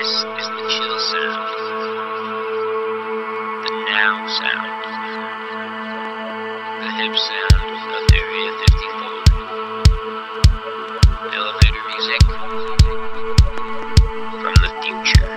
is the chill sound, the now sound, the hip sound of Area 54. Elevator music from the future.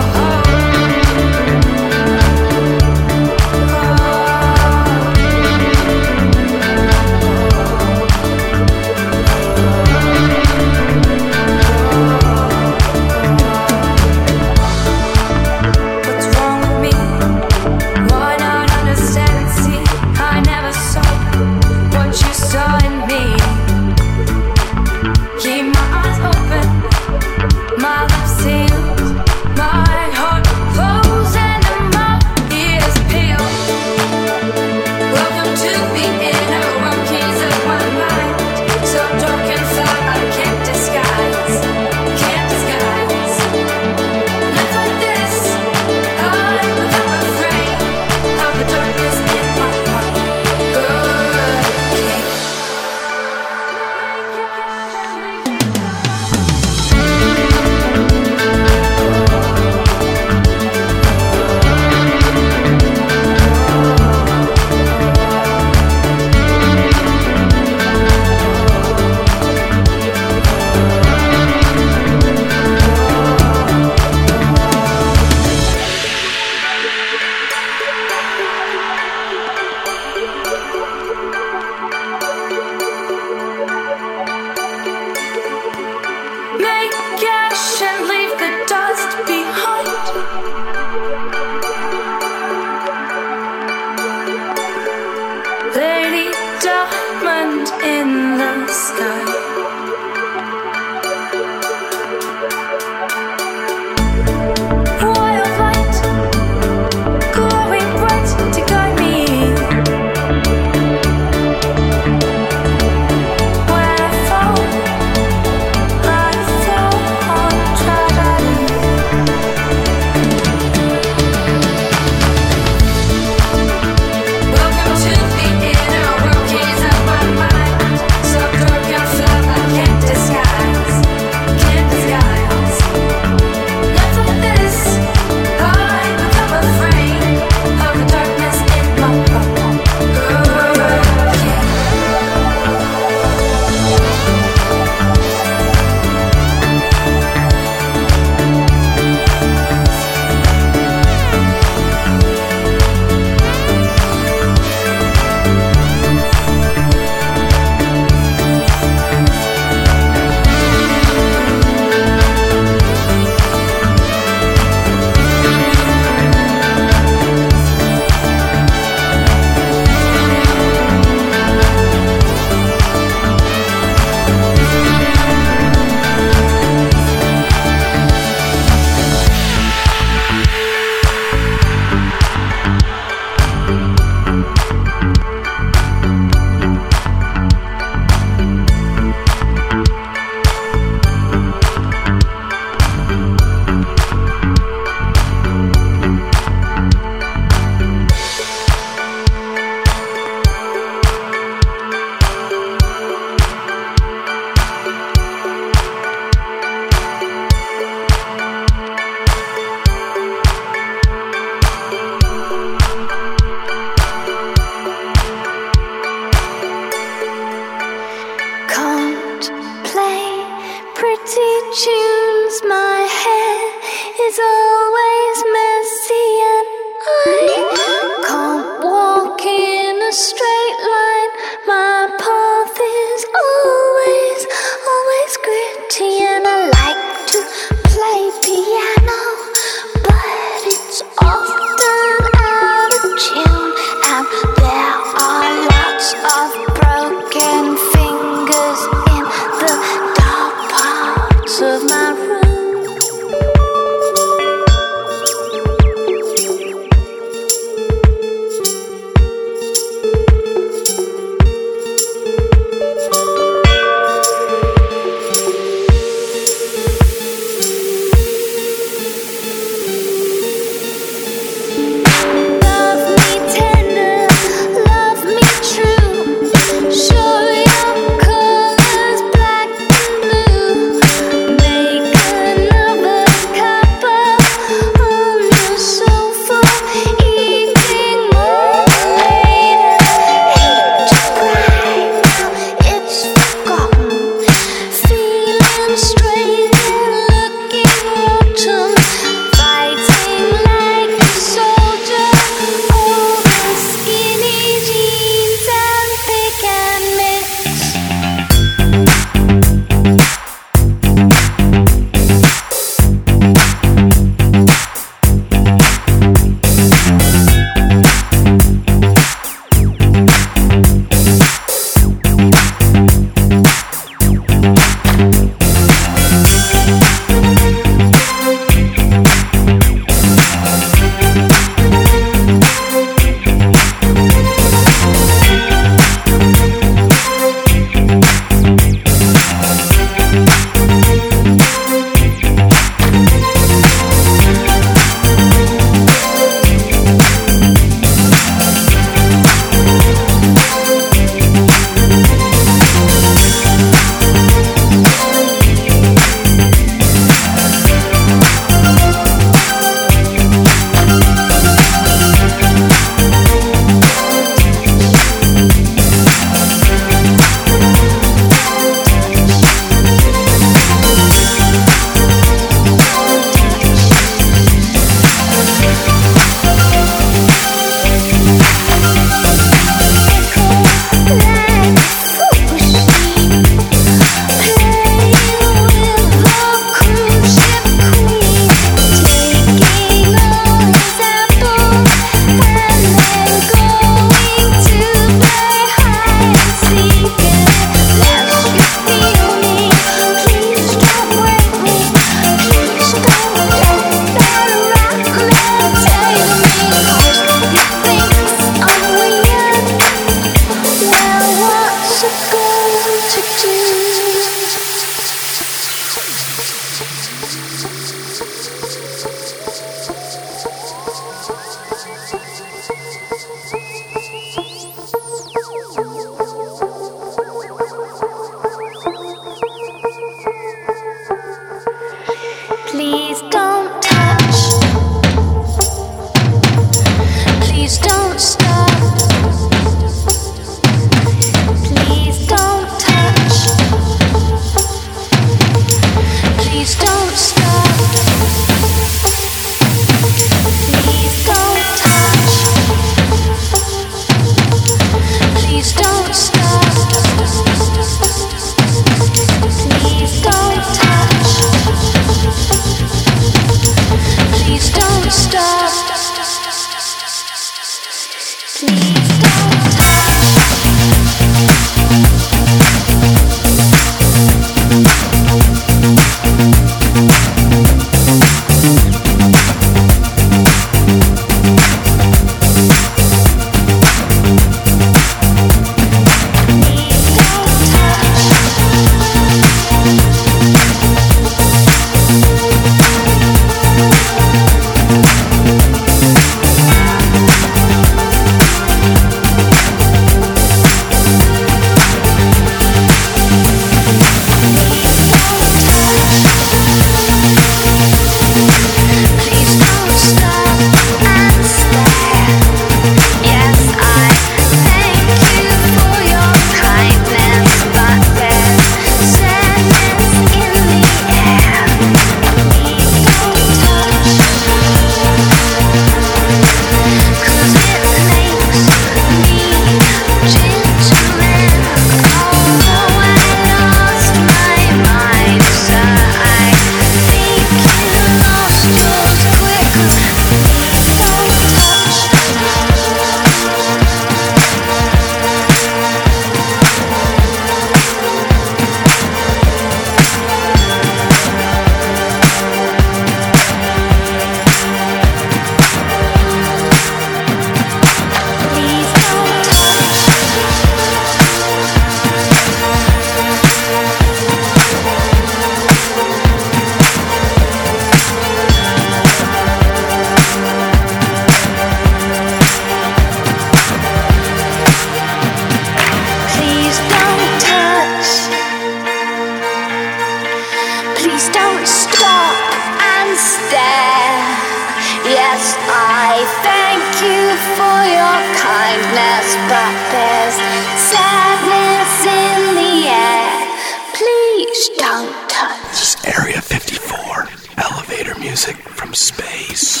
us, but there's sadness in the air. Please don't touch. This is Area 54, elevator music from space.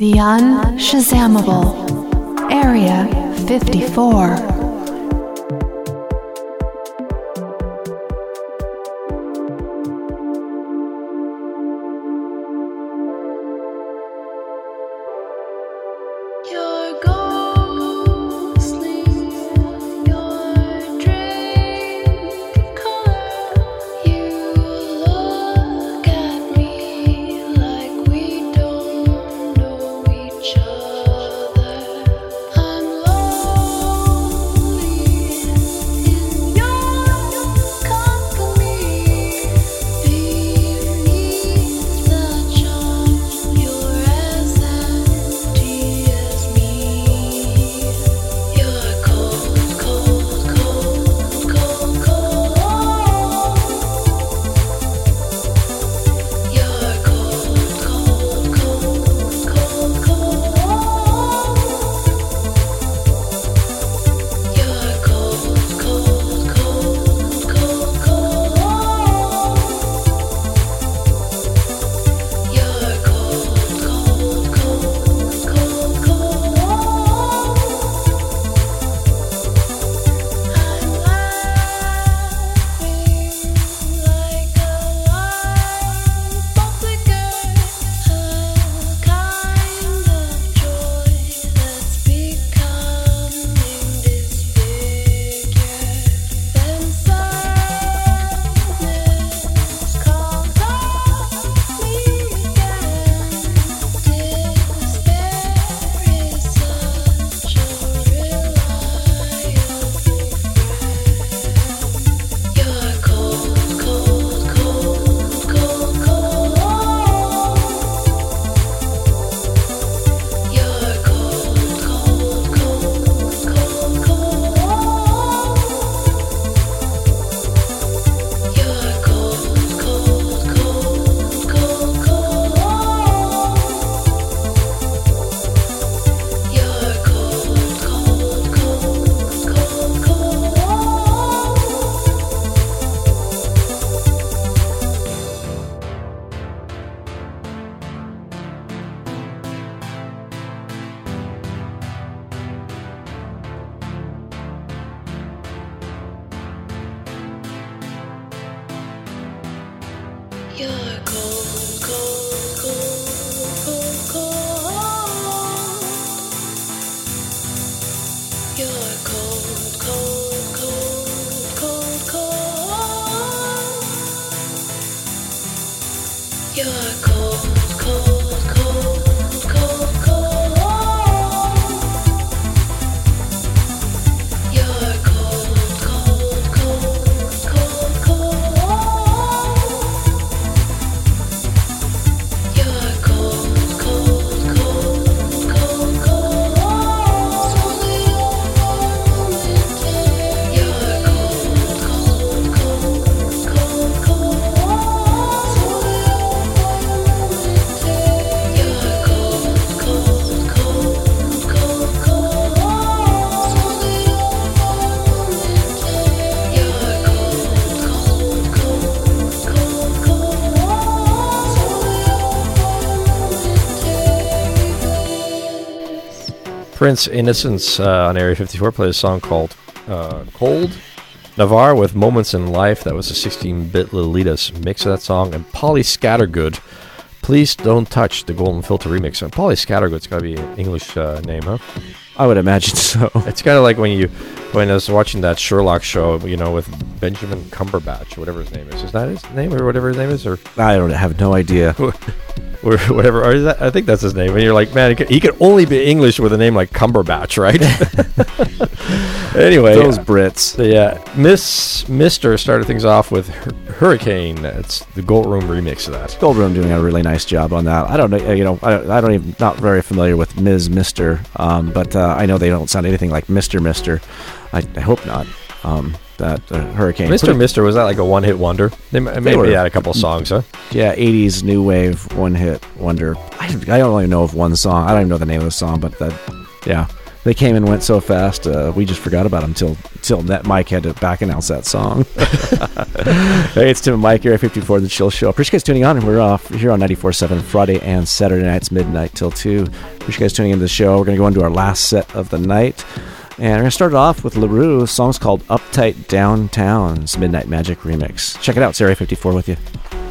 The Unshazammable, Area 54. Prince Innocence on Area 54 played a song called Cold. Navarre with Moments in Life, that was a 16-bit Lolita's mix of that song. And Polly Scattergood, Please Don't Touch, the Golden Filter remix. And Polly Scattergood's got to be an English name, huh? I would imagine so. It's kind of like when I was watching that Sherlock show, with Benjamin Cumberbatch, or whatever his name is. Is that his name, or whatever his name is? Or I don't have no idea. Or whatever. Or is that, I think that's his name. And you're like, man, he could only be English with a name like Cumberbatch, right? Anyway. Those Brits. Yeah. Mr. started things off with Hurricane. It's the Gold Room remix of that. Gold Room doing a really nice job on that. I don't know, I don't even, not very familiar with Ms. Mr., but I know they don't sound anything like Mr. I hope not. That Hurricane. Mr. Was that like a one-hit wonder? Maybe had a couple songs, huh? Yeah, 80s new wave one-hit wonder. I don't even know of one song. I don't even know the name of the song, but yeah, They came and went so fast, we just forgot about them till Mike had to back announce that song. Hey, it's Tim and Mike, Area 54, The Chill Show. Appreciate you guys tuning on. We're off here on 94.7 Friday and Saturday nights, midnight till 2. Appreciate you guys tuning into the show. We're going to go into our last set of the night. And we're going to start it off with LaRue. The song's called Uptight Downtown's Midnight Magic Remix. Check it out. It's Area 54 with you.